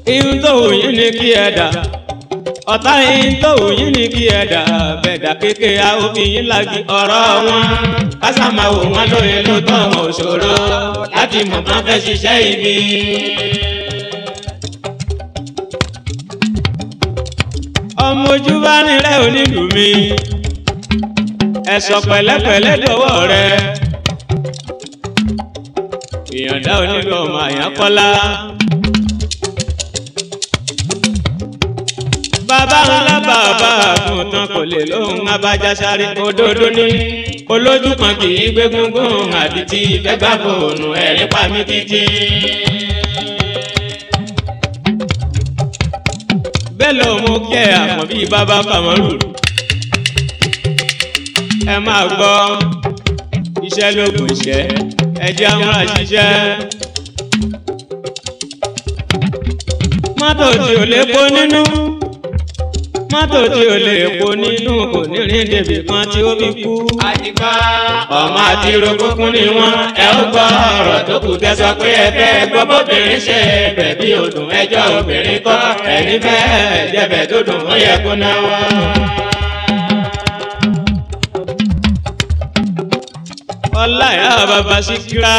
ihun tó wù yín ni kí ẹ dà ọ̀tá ihun tó wù yín ni kí ẹ dà bẹ̀dà kéke àwòfin lági ọ̀rọ̀ wọn kásámáwò wọn lóye ló tọ́ wọn òṣòro láti mọ̀ bá fẹ́ ṣiṣẹ́ ibi. ọmọ ojú bá nílẹ̀ onílù mi ẹ̀sọ̀ pẹ̀lẹ́pẹ̀lẹ́ dọ̀wọ́ rẹ ìyànda onílù ọmọ Àyànkọ́lá. bàbá ńlá bàbá àgùntàn kò lè lóhùn abájá sáré òdodo ní olójú kan kì í gbé gúngún àdìtì ìfẹ́ gbà fòònù ẹ̀rín pa mí títí. bẹ́ẹ̀ ló mú kí ẹ àpọ̀n bíi bàbá Kàmọ́rù. ẹ máa gbọ́ iṣẹ́ lóògùn iṣẹ́ ẹ jẹ́ àwọn àṣìṣe. mọ́tò tí ò lè kó nínú mọ́tò tí ò lè kó nínú kò ní rìn débi kan tí ó fi kú. àtìpá ọmọ àti rogúnkún ni wọ́n ẹ ó gbọ́ ọ̀rọ̀ tó kù tẹ́ sọ pé ẹ fẹ́ gbọ́ bóbìnrin ṣe bẹ̀bí òdùn ẹjọ́ obìnrin kọ́ ẹni fẹ́ẹ́ jẹ́bẹ̀ tó dùn ó yẹ kó náwó. ọláyà bàbá Síkírà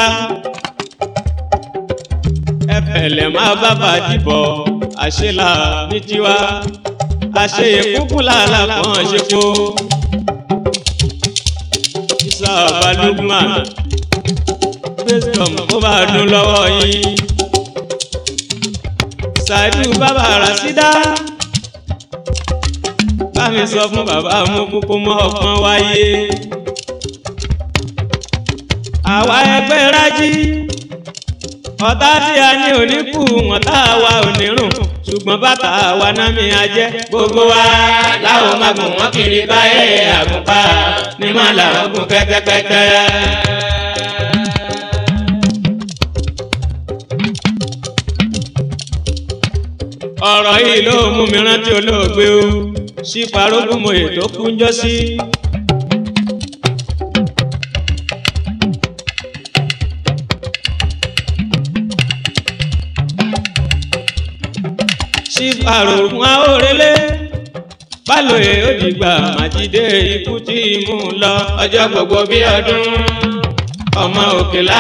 ẹ fẹ̀lẹ̀ má bàbá dìbò àṣelà ní tiwa àṣeyẹ kúkú làálà kan ṣe kó. Isa Balugman wisdom kó máa dún lọ́wọ́ yín. Ṣáìdù bàbá Rasida bá mi sọ fún bàbá mú kúkú mọ́ ọ̀kan wáyé. àwa ẹgbẹ́ Rájí ọ̀tá tí a ní oníkù ọ̀tá wa ò ní rùn ṣùgbọ́n bàtà wa náà mi á jẹ́ gbogbo wa láwọn máa gùn wọ́n kiri báyé àgùnpá ní máa làwọn gùn kẹ́tẹ́kẹ́tẹ́. ọ̀rọ̀ yìí ló mú mi rántí olóògbé o sí Farógún Mòyè tó kú ń jọ́ sí. sí Farógún Àórélé Bálóyè ó dìgbà Májídé ikú tí mú lọ ọjọ́ gbogbo bí ọdún ọmọ Òkèlà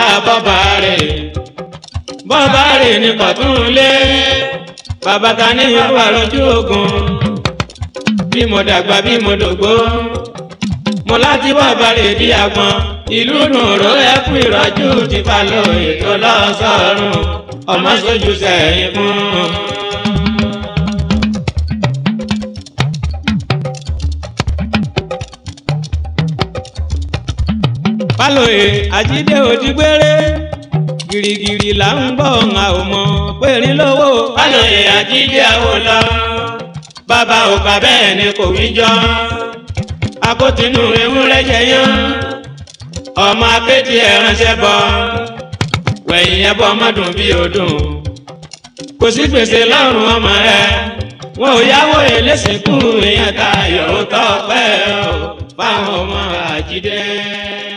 bọ́bá rẹ̀ ní Kọ̀túnlé bàbá ta ní ìlú àròjú ogun bí mo dàgbà bí mo dògbó mo láti bọ́bá rẹ̀ bí àgbọn ìlú nùró ẹkú ìrọ́jú ti Bálóyè tó lọ sọ́run ọmọ sójú sẹ́yìn fún. Bálóyè Àjídé òdìgbére gìrìgìrì là ń gbọ́ ọ̀hún àwòmọ́ péré lówó. Bálóyè Àjídé àwòlọ́ bàbá òkà bẹ́ẹ̀ ni kò wí jọ akótinú ewúrẹ́ jẹyán ọmọ akéjì ẹ̀ránṣẹ́ bọ̀ wẹ̀yìn ẹbọ ọmọdún bí odùn kò sí gbèsè lọ́rùn ọmọ rẹ̀ wọn ò yáwó elésìnkú èèyàn tayọ̀ ó tọ́ pẹ́ fáwọn ọmọ Àjídé.